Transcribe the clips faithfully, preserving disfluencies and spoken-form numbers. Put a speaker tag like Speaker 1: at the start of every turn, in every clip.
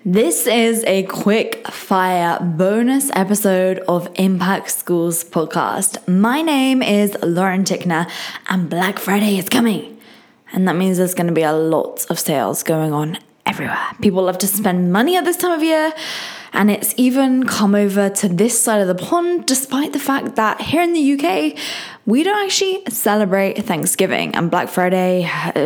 Speaker 1: This is a quick fire bonus episode of Impact Schools podcast. My name is Lauren Tickner and Black Friday is coming. And that means there's going to be a lot of sales going on everywhere. People love to spend money at this time of year, and it's even come over to this side of the pond, despite the fact that here in the U K, we don't actually celebrate Thanksgiving, and Black Friday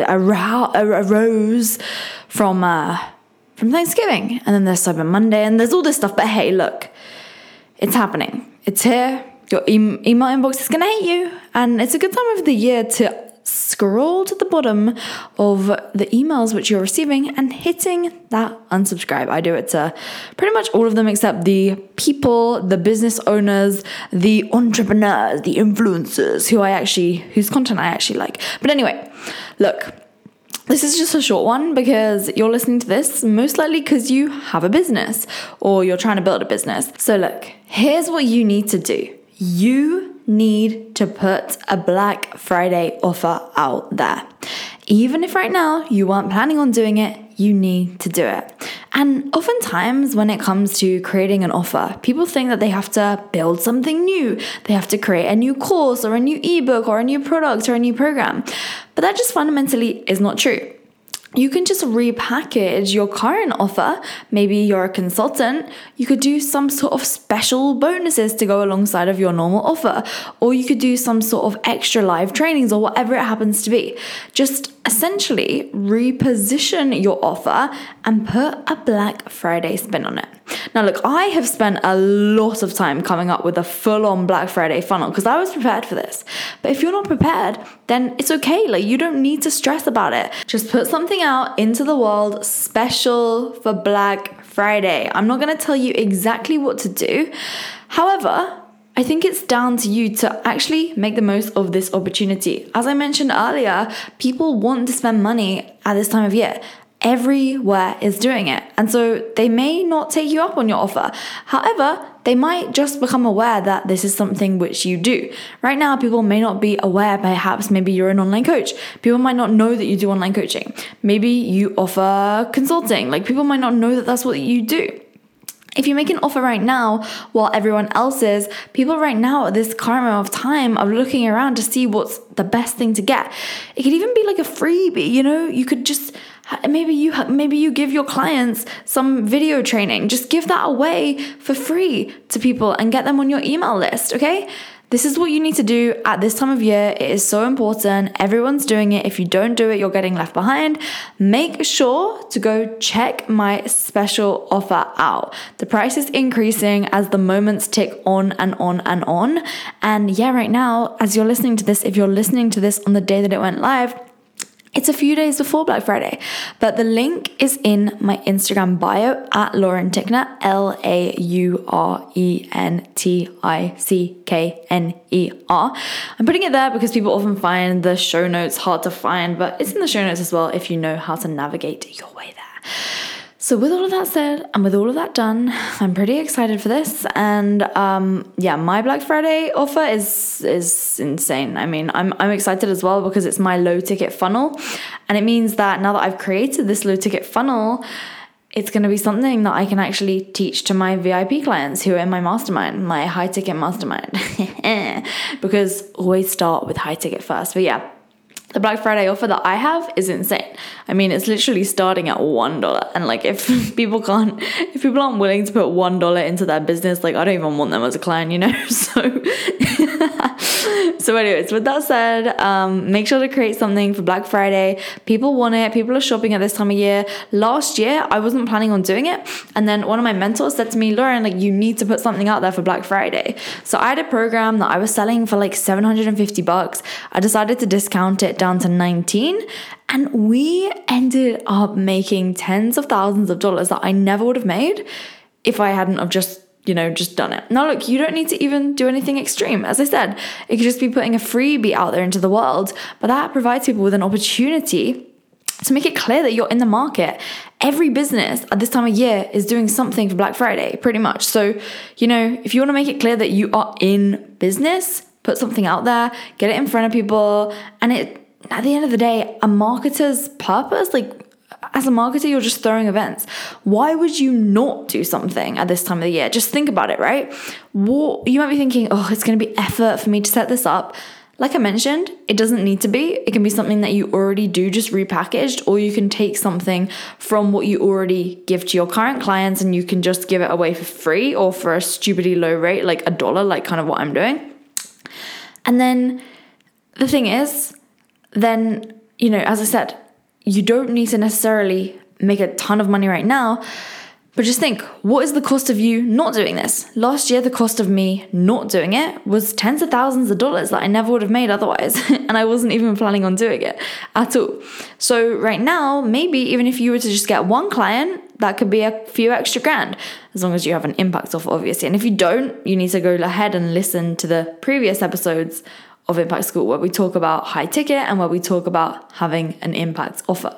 Speaker 1: arose from uh, from Thanksgiving, and then there's Cyber Monday, and there's all this stuff. But hey, look, it's happening. It's here. Your e- email inbox is gonna hate you, and it's a good time of the year to scroll to the bottom of the emails which you're receiving and hitting that unsubscribe. I do it to pretty much all of them except the people, the business owners, the entrepreneurs, the influencers who I actually, whose content I actually like. But anyway, look, this is just a short one because you're listening to this most likely because you have a business or you're trying to build a business. So look, here's what you need to do. You need to put a Black Friday offer out there. Even if right now you weren't planning on doing it, you need to do it. And oftentimes when it comes to creating an offer, people think that they have to build something new. They have to create a new course or a new ebook or a new product or a new program. But that just fundamentally is not true. You can just repackage your current offer. Maybe you're a consultant. You could do some sort of special bonuses to go alongside of your normal offer. Or you could do some sort of extra live trainings or whatever it happens to be. Just essentially reposition your offer and put a Black Friday spin on it. Now, look, I have spent a lot of time coming up with a full-on Black Friday funnel because I was prepared for this. But if you're not prepared, then it's okay. Like, you don't need to stress about it. Just put something out into the world special for Black Friday. I'm not going to tell you exactly what to do. However, I think it's down to you to actually make the most of this opportunity. As I mentioned earlier, people want to spend money at this time of year. Everywhere is doing it. And so they may not take you up on your offer. However, they might just become aware that this is something which you do. Right now, people may not be aware, perhaps maybe you're an online coach. People might not know that you do online coaching. Maybe you offer consulting. Like, people might not know that that's what you do. If you make an offer right now while everyone else is, people right now at this current moment of time are looking around to see what's the best thing to get. It could even be like a freebie, you know, you could just, maybe you maybe you give your clients some video training. Just give that away for free to people and get them on your email list, okay? This is what you need to do at this time of year. It is so important. Everyone's doing it. If you don't do it, you're getting left behind. Make sure to go check my special offer out. The price is increasing as the moments tick on and on and on. And yeah, right now, as you're listening to this, if you're listening to this on the day that it went live, it's a few days before Black Friday, but the link is in my Instagram bio at Lauren Tickner, L A U R E N T I C K N E R. I'm putting it there because people often find the show notes hard to find, but it's in the show notes as well if you know how to navigate your way there. So with all of that said, and with all of that done, I'm pretty excited for this. And um, yeah, my Black Friday offer is is insane. I mean, I'm I'm excited as well because it's my low ticket funnel. And it means that now that I've created this low ticket funnel, it's going to be something that I can actually teach to my V I P clients who are in my mastermind, my high ticket mastermind. Because always start with high ticket first. But yeah, the Black Friday offer that I have is insane. I mean, it's literally starting at one dollar. And like, if people can't, if people aren't willing to put one dollar into their business, like, I don't even want them as a client, you know? So, so anyways, with that said, um, make sure to create something for Black Friday. People want it. People are shopping at this time of year. Last year, I wasn't planning on doing it. And then one of my mentors said to me, Lauren, like, you need to put something out there for Black Friday. So I had a program that I was selling for like seven hundred fifty bucks. I decided to discount it down to nineteen, and we ended up making tens of thousands of dollars that I never would have made if I hadn't have just, you know, just done it. Now look, you don't need to even do anything extreme. As I said, it could just be putting a freebie out there into the world, but that provides people with an opportunity to make it clear that you're in the market. Every business at this time of year is doing something for Black Friday, pretty much. So, you know, if you want to make it clear that you are in business, put something out there, get it in front of people. And it, at the end of the day, a marketer's purpose, like as a marketer, you're just throwing events. Why would you not do something at this time of the year? Just think about it, right? What, you might be thinking, oh, it's going to be effort for me to set this up. Like I mentioned, it doesn't need to be. It can be something that you already do, just repackaged, or you can take something from what you already give to your current clients and you can just give it away for free or for a stupidly low rate, like a dollar, like kind of what I'm doing. And then the thing is, then, you know, as I said, you don't need to necessarily make a ton of money right now, but just think, what is the cost of you not doing this? Last year, the cost of me not doing it was tens of thousands of dollars that I never would have made otherwise. And I wasn't even planning on doing it at all. So right now, maybe even if you were to just get one client, that could be a few extra grand, as long as you have an impact offer, obviously. And if you don't, you need to go ahead and listen to the previous episodes of Impact School, where we talk about high ticket and where we talk about having an impact offer.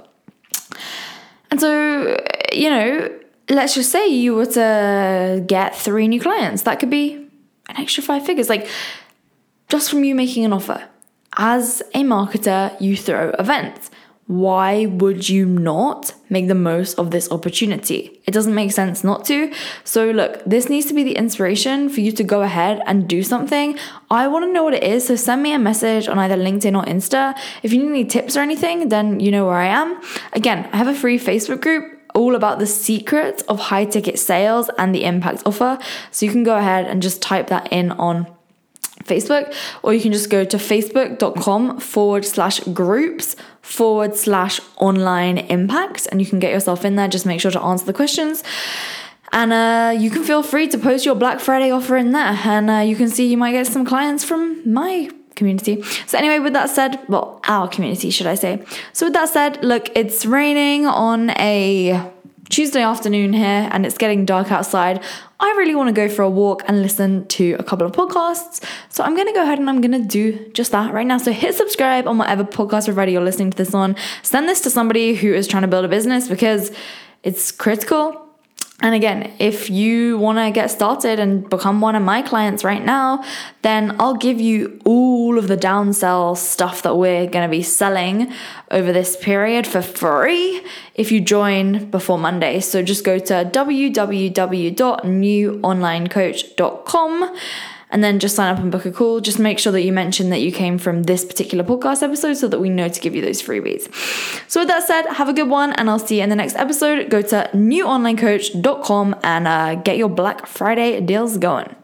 Speaker 1: And so, you know, let's just say you were to get three new clients. That could be an extra five figures, like just from you making an offer. As a marketer, you throw events. Why would you not make the most of this opportunity? It doesn't make sense not to. So look, this needs to be the inspiration for you to go ahead and do something. I want to know what it is. So send me a message on either LinkedIn or Insta. If you need any tips or anything, then you know where I am. Again, I have a free Facebook group all about the secrets of high ticket sales and the impact offer. So you can go ahead and just type that in on Facebook, or you can just go to facebook.com forward slash groups forward slash online impact, and you can get yourself in there. Just make sure to answer the questions. And uh, you can feel free to post your Black Friday offer in there, and uh, you can see you might get some clients from my community. So anyway, with that said, well, our community, should I say. So with that said, look, it's raining on a Tuesday afternoon here and it's getting dark outside. I really want to go for a walk and listen to a couple of podcasts. So I'm going to go ahead and I'm going to do just that right now. So hit subscribe on whatever podcast provider you're listening to this on. Send this to somebody who is trying to build a business because it's critical. And again, if you want to get started and become one of my clients right now, then I'll give you all of the downsell stuff that we're going to be selling over this period for free if you join before Monday. So just go to w w w dot new online coach dot com and then just sign up and book a call. Just make sure that you mention that you came from this particular podcast episode so that we know to give you those freebies. So with that said, have a good one and I'll see you in the next episode. Go to new online coach dot com and uh, get your Black Friday deals going.